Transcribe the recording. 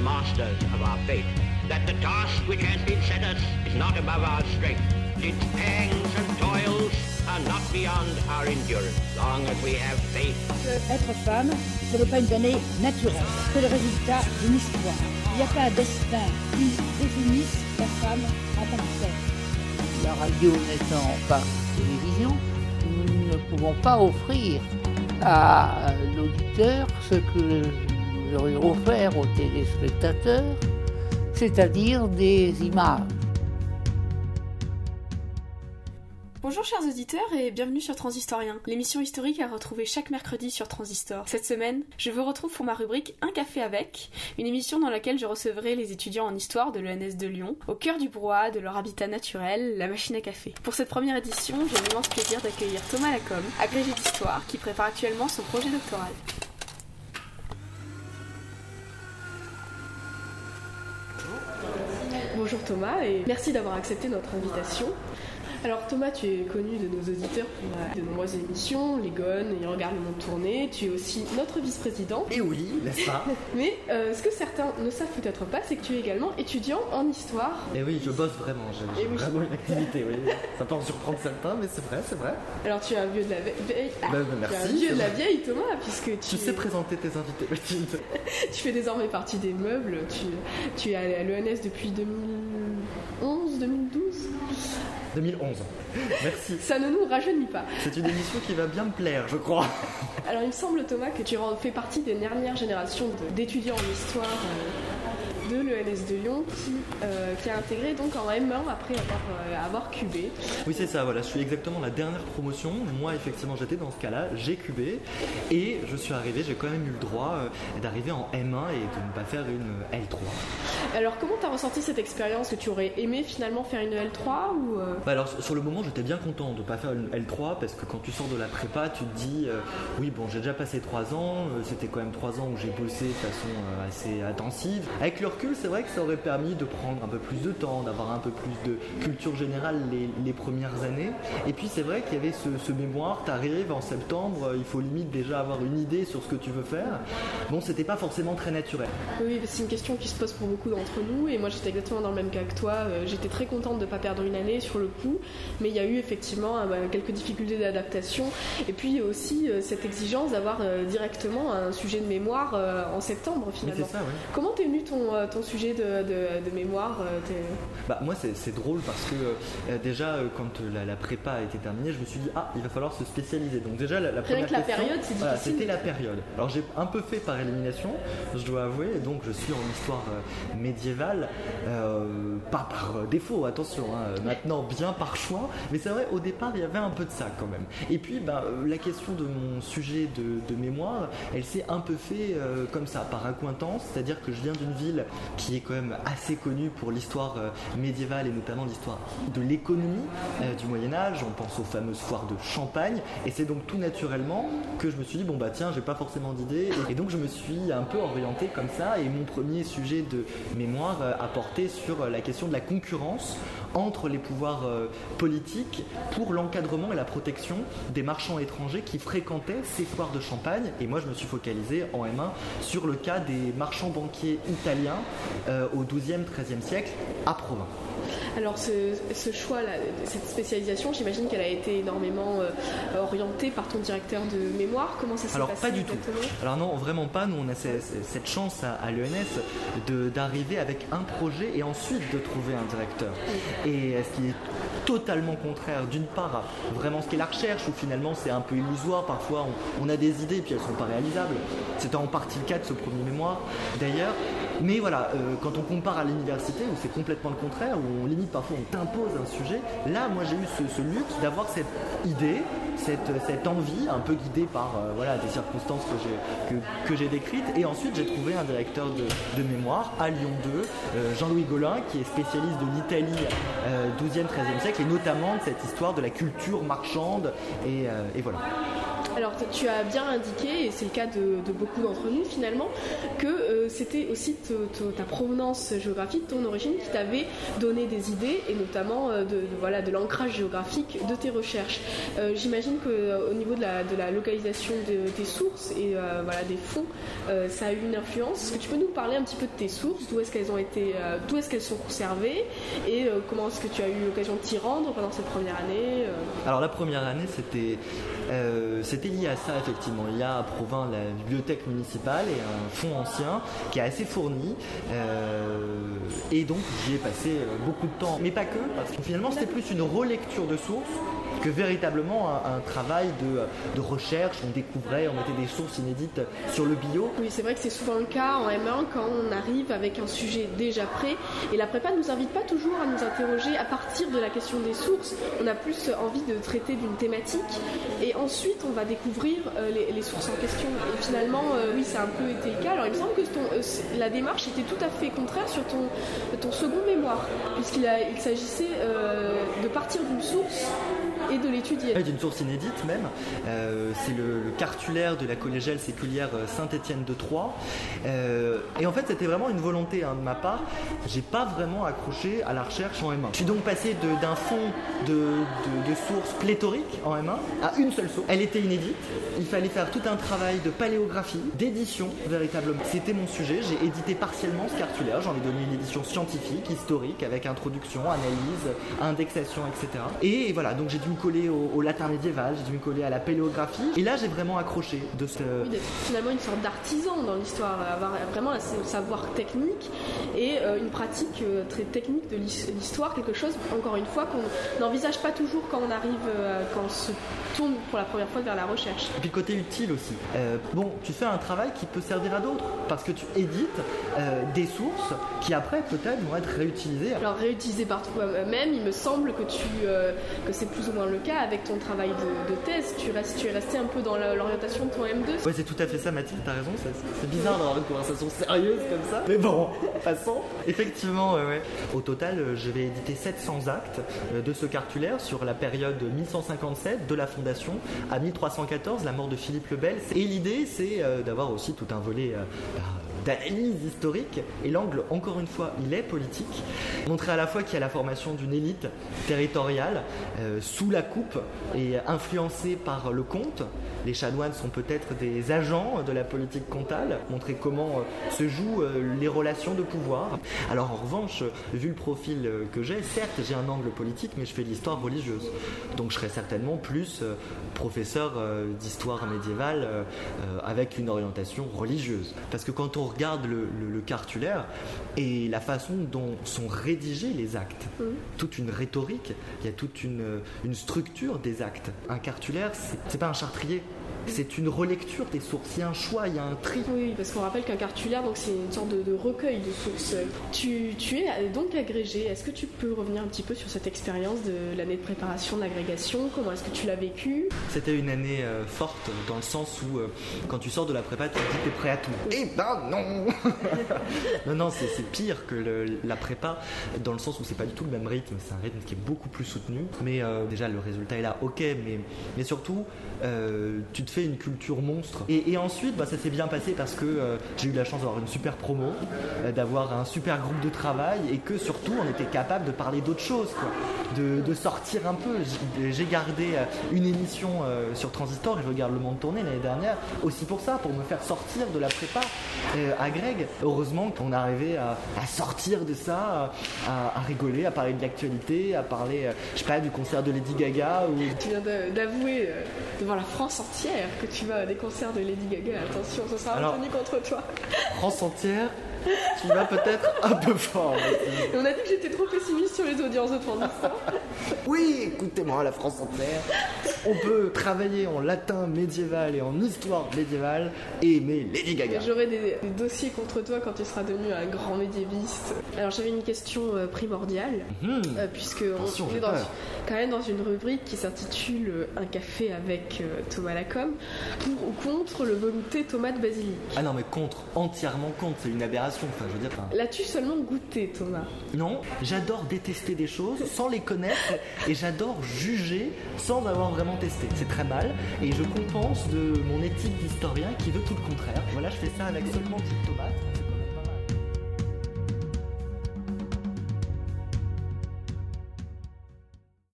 masters of our fate, that the task which has been set us is not above our strength. Its pangs and toils are not beyond our endurance, long as we have faith. Être femme, ce n'est pas une donnée naturelle, c'est le résultat d'une histoire. Il n'y a pas un destin qui définisse la femme en tant que telle. La radio n'étant pas télévision, nous ne pouvons pas offrir à l'auditeur ce que nous aurions offert aux téléspectateurs, c'est-à-dire des images. Bonjour chers auditeurs et bienvenue sur Transistorien, l'émission historique à retrouver chaque mercredi sur Transistor. Cette semaine, je vous retrouve pour ma rubrique Un café avec, une émission dans laquelle je recevrai les étudiants en histoire de l'ENS de Lyon, au cœur du brouhaha de leur habitat naturel, la machine à café. Pour cette première édition, j'ai l'immense plaisir d'accueillir Thomas Lacombe, agrégé d'histoire, qui prépare actuellement son projet doctoral. Bonjour Thomas et merci d'avoir accepté notre invitation. Alors Thomas, tu es connu de nos auditeurs pour de nombreuses émissions, les Gones, Ils regardent le monde tourner, tu es aussi notre vice-président. Et oui, n'est-ce pas? Mais ce que certains ne savent peut-être pas, c'est que tu es également étudiant en histoire. Et oui, je bosse vraiment, j'ai vraiment une activité, oui. Ça peut en surprendre certains, mais c'est vrai. Alors tu es un vieux de la vieille. Merci. Tu es un vieux de la vieille Thomas, puisque tu sais présenter tes invités, Mathilde. Tu fais désormais partie des meubles, tu es à l'ENS depuis 2011, 2012 2011. Merci. Ça ne nous rajeunit pas. C'est une émission qui va bien me plaire, je crois. Alors il me semble Thomas que tu fais partie des dernières générations d'étudiants en histoire de l'ENS de Lyon qui a intégré donc en M1 après avoir cubé. Oui c'est ça, voilà, je suis exactement la dernière promotion. Moi effectivement j'étais dans ce cas-là, j'ai cubé et je suis arrivé, j'ai quand même eu le droit d'arriver en M1 et de ne pas faire une L3. Alors comment t'as ressenti cette expérience? Que tu aurais aimé finalement faire une L3 ou Alors sur le moment j'étais bien content de ne pas faire une L3 parce que quand tu sors de la prépa tu te dis oui bon j'ai déjà passé 3 ans, c'était quand même 3 ans où j'ai bossé de façon assez intensive. Avec le recul c'est vrai que ça aurait permis de prendre un peu plus de temps, d'avoir un peu plus de culture générale les premières années. Et puis c'est vrai qu'il y avait ce mémoire, t'arrives en septembre, il faut limite déjà avoir une idée sur ce que tu veux faire. Bon c'était pas forcément très naturel. Oui c'est une question qui se pose pour beaucoup d'entre nous et moi j'étais exactement dans le même cas que toi, j'étais très contente de ne pas perdre une année sur le coup, mais il y a eu effectivement quelques difficultés d'adaptation et puis aussi cette exigence d'avoir directement un sujet de mémoire en septembre finalement. Oui, c'est ça, oui. Comment t'es venu ton sujet de mémoire Moi c'est drôle parce que déjà quand la prépa a été terminée je me suis dit il va falloir se spécialiser, donc déjà la première question, période c'est difficile. C'était la période. Alors j'ai un peu fait par élimination je dois avouer, donc je suis en histoire médiévale, pas par défaut attention, maintenant bien par choix, mais c'est vrai au départ il y avait un peu de ça quand même. Et puis la question de mon sujet de mémoire elle s'est un peu fait comme ça, par accointance, c'est-à-dire que je viens d'une ville qui est quand même assez connue pour l'histoire médiévale et notamment l'histoire de l'économie du Moyen-Âge. On pense aux fameuses foires de Champagne et c'est donc tout naturellement que je me suis dit tiens j'ai pas forcément d'idée et donc je me suis un peu orienté comme ça et mon premier sujet de mémoire a porté sur la question de la concurrence entre les pouvoirs politiques pour l'encadrement et la protection des marchands étrangers qui fréquentaient ces foires de Champagne. Et moi je me suis focalisé en M1 sur le cas des marchands banquiers italiens au XIIe, XIIIe siècle à Provins. Alors ce choix-là, cette spécialisation, j'imagine qu'elle a été énormément orientée par ton directeur de mémoire. Comment ça s'est passé? Alors pas du tout. Alors non, vraiment pas. Nous on a cette chance à l'ENS d'arriver avec un projet et ensuite de trouver un directeur. Oui. Et ce qui est totalement contraire d'une part à vraiment ce qu'est la recherche où finalement c'est un peu illusoire. Parfois on a des idées et puis elles sont pas réalisables. C'était en partie le cas de ce premier mémoire d'ailleurs. Mais voilà, quand on compare à l'université où c'est complètement le contraire, où on limite parfois on t'impose un sujet, là moi j'ai eu ce luxe d'avoir cette idée, cette envie un peu guidée par des circonstances que j'ai décrites et ensuite j'ai trouvé un directeur de mémoire à Lyon 2, Jean-Louis Gaulin qui est spécialiste de l'Italie 12e, 13e siècle et notamment de cette histoire de la culture marchande et voilà. Alors tu as bien indiqué, et c'est le cas de beaucoup d'entre nous finalement, que c'était aussi ta provenance géographique, ton origine qui t'avait donné des idées et notamment de l'ancrage géographique de tes recherches. J'imagine qu'au niveau de la localisation des sources et des fonds, ça a eu une influence. Est-ce que tu peux nous parler un petit peu de tes sources, d'où est-ce qu'elles sont conservées et comment est-ce que tu as eu l'occasion de t'y rendre pendant cette première année Alors la première année c'était lié à ça effectivement. Il y a à Provins la bibliothèque municipale et un fonds ancien qui est assez fourni et donc j'y ai passé beaucoup de temps, mais pas que, parce que finalement c'était plus une relecture de sources que véritablement un travail de recherche. On découvrait, on mettait des sources inédites sur le bio. Oui, c'est vrai que c'est souvent le cas en M1 quand on arrive avec un sujet déjà prêt, et la prépa ne nous invite pas toujours à nous interroger à partir de la question des sources. On a plus envie de traiter d'une thématique et ensuite on va découvrir les sources en question. Et finalement, oui, ça a un peu été le cas. Alors il me semble que la démarche était tout à fait contraire sur ton second mémoire, puisqu'il s'agissait de partir d'une source et de l'étudier. D'une source inédite même. C'est le cartulaire de la collégiale séculière Saint-Étienne de Troyes. Et en fait, c'était vraiment une volonté de ma part. J'ai pas vraiment accroché à la recherche en M1. Je suis donc passé d'un fond de sources pléthoriques en M1 à une seule source. Elle était inédite. Il fallait faire tout un travail de paléographie, d'édition véritablement. C'était mon sujet. J'ai édité partiellement ce cartulaire. J'en ai donné une édition scientifique, historique, avec introduction, analyse, indexation, etc. Et voilà, donc j'ai dû me coller au latin médiéval, j'ai dû me coller à la paléographie. Et là, j'ai vraiment accroché de ce... Oui, d'être finalement une sorte d'artisan dans l'histoire, avoir vraiment un savoir technique et une pratique très technique de l'histoire, quelque chose, encore une fois, qu'on n'envisage pas toujours quand on arrive, quand on se tourne pour la première fois vers la recherche. Et puis le côté utile aussi. Tu fais un travail qui peut servir à d'autres, parce que tu édites des sources qui après peut-être vont être réutilisées. Alors réutilisées par toi-même, il me semble que c'est plus ou moins le cas avec ton travail de thèse. Tu es resté un peu dans l'orientation de ton M2. Ouais, c'est tout à fait ça, Mathilde, t'as raison. C'est bizarre d'avoir une conversation sérieuse comme ça. Mais bon, passons. Effectivement, ouais. Au total, je vais éditer 700 actes de ce cartulaire sur la période 1157 de la Fondation à 1314, la mort de Philippe le Bel. Et l'idée, c'est d'avoir aussi tout un volet d'analyse historique, et l'angle, encore une fois, il est politique. Montrer à la fois qu'il y a la formation d'une élite territoriale sous la coupe et influencée par le comte. Les chanoines sont peut-être des agents de la politique comtale. Montrer comment se jouent les relations de pouvoir. Alors en revanche, vu le profil que j'ai, certes j'ai un angle politique, mais je fais de l'histoire religieuse. Donc je serai certainement plus professeur d'histoire médiévale avec une orientation religieuse. Parce que quand on regarde le cartulaire et la façon dont sont rédigés les actes, toute une rhétorique, il y a toute une structure des actes. Un cartulaire, c'est pas un chartrier. C'est une relecture des sources, il y a un choix, il y a un tri. Oui, parce qu'on rappelle qu'un cartulaire, donc, c'est une sorte de recueil de sources. Tu es donc agrégé. Est-ce que tu peux revenir un petit peu sur cette expérience de l'année de préparation de l'agrégation? Comment est-ce que tu l'as vécu? C'était une année forte, dans le sens où quand tu sors de la prépa, tu te dis que t'es prêt à tout. Eh ben non. Non, c'est pire que la prépa, dans le sens où c'est pas du tout le même rythme. C'est un rythme qui est beaucoup plus soutenu. Mais déjà, le résultat est là, ok, mais surtout, tu te fais une culture monstre. Et ensuite, ça s'est bien passé parce que j'ai eu la chance d'avoir une super promo, d'avoir un super groupe de travail, et que surtout on était capable de parler d'autres choses, quoi. De sortir un peu. J'ai gardé une émission sur Transistor, et je regarde Le Monde tourner l'année dernière, aussi pour ça, pour me faire sortir de la prépa à Greg. Heureusement qu'on arrivait à sortir de ça, à rigoler, à parler de l'actualité, à parler, je sais pas, du concert de Lady Gaga. Tu viens d'avouer devant la France entière que tu vas à des concerts de Lady Gaga. Attention, ça sera retenu contre toi. France entière, tu vas peut-être un peu fort. On a dit que j'étais trop pessimiste sur les audiences de Transistor. Oui, écoutez-moi, la France entière. On peut travailler en latin médiéval et en histoire médiévale et aimer Lady Gaga. J'aurai des dossiers contre toi quand tu seras devenu un grand médiéviste. Alors j'avais une question primordiale, puisque on est quand même dans une rubrique qui s'intitule Un café avec Thomas Lacombe, pour ou contre le velouté tomate basilic. Ah non, mais entièrement contre, c'est une aberration. Enfin, je veux dire. L'as-tu seulement goûté, Thomas? Non, j'adore détester des choses sans les connaître, et j'adore juger sans avoir vraiment vraiment tester. C'est très mal et je compense de mon éthique d'historien qui veut tout le contraire. Voilà, je fais ça avec seulement 10 tomates.